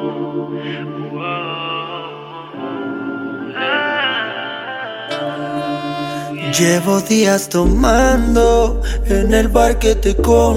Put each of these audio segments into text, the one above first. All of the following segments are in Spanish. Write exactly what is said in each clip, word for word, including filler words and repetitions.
Llevo días tomando en el bar que te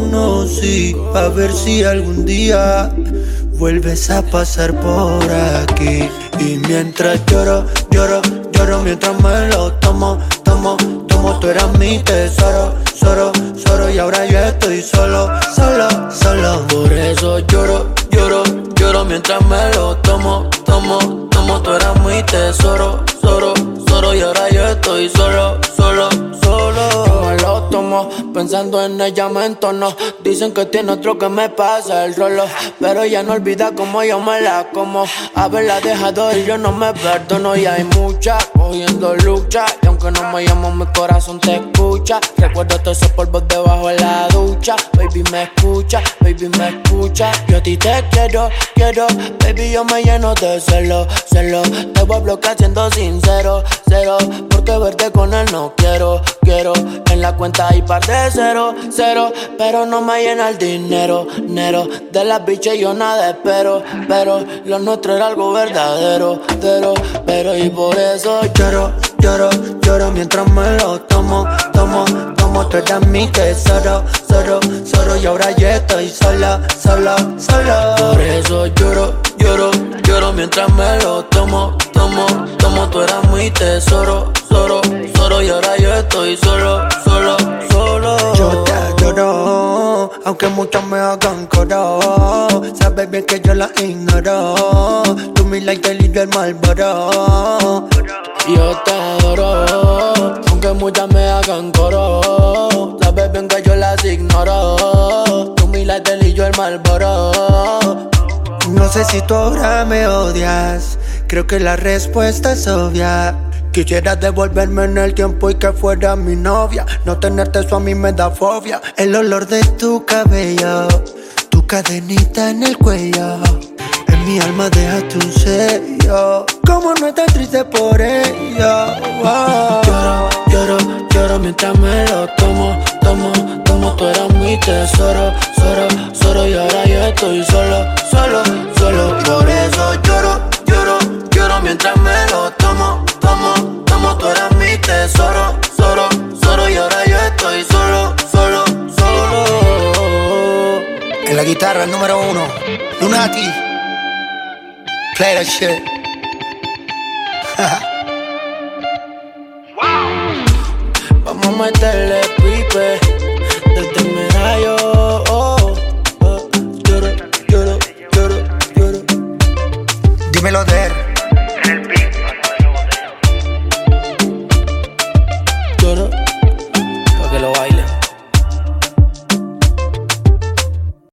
conocí, a ver si algún día vuelves a pasar por aquí. Y mientras lloro, lloro, lloro, mientras me lo tomo, tomo, tomo, tú eras mi tesoro, solo, solo, y ahora yo estoy solo, solo, solo. Por eso lloro, lloro, lloro, mientras me lo tomo, tomo, tomo, tú eras mi tesoro, solo, solo, y ahora yo estoy solo, solo, solo. Yo me lo tomo, pensando en ella me entono. Dicen que tiene otro que me pasa el rolo, pero ella no olvida como yo me la como. Haberla dejado y yo no me perdono. Y hay mucha cogiendo lucha, y aunque no me llamo mi corazón te escucha. Recuerdo todos esos polvos debajo de la ducha. Baby me escucha, baby me escucha. Yo a ti te quiero, quiero, baby yo me lleno de celo, celo. Te voy a bloquear siendo sincero, cero, porque verte con él no quiero, quiero. En la cuenta hay par de cero, cero, pero no me llena el dinero, nero. De las biches yo nada espero, pero lo nuestro era algo verdadero, pero, pero y por eso lloro, lloro, lloro mientras me lo tomo, tomo, tomo, tú eras mi tesoro, solo, solo, y ahora yo estoy sola, solo, solo. Por eso lloro, lloro, lloro mientras me lo tomo, tomo, tomo, tú eras mi tesoro, solo, solo, y ahora yo estoy solo, solo, solo. Yo te adoro, aunque muchos me hagan coro, sabes bien que yo la ignoro, tú mi lighter y yo el Marlboro. Yo te adoro, aunque muchas me hagan coro, sabes bien que yo las ignoro, tú mi lighter y yo el Marlboro. No sé si tú ahora me odias, creo que la respuesta es obvia. Quisiera devolverme en el tiempo y que fuera mi novia. No tenerte eso a mí me da fobia. El olor de tu cabello, tu cadenita en el cuello, en mi alma dejaste un sello. Cómo no estás triste por ello. Oh. Lloro, lloro, lloro mientras me lo tomo, tomo, tomo, tú eras mi tesoro, solo, solo, y ahora yo estoy solo, solo, solo. Por eso lloro, lloro, lloro mientras me lo tomo, tomo, tomo, tú eras mi tesoro, solo, solo, y ahora yo estoy solo, solo, solo. En la guitarra el número uno, Lunati. Play that shit. Vamos a meterle pipe desde el medallo. Oh, oh, lloro, lloro, lloro, lloro. Dímelo de él. Lloro, pa' que lo baile.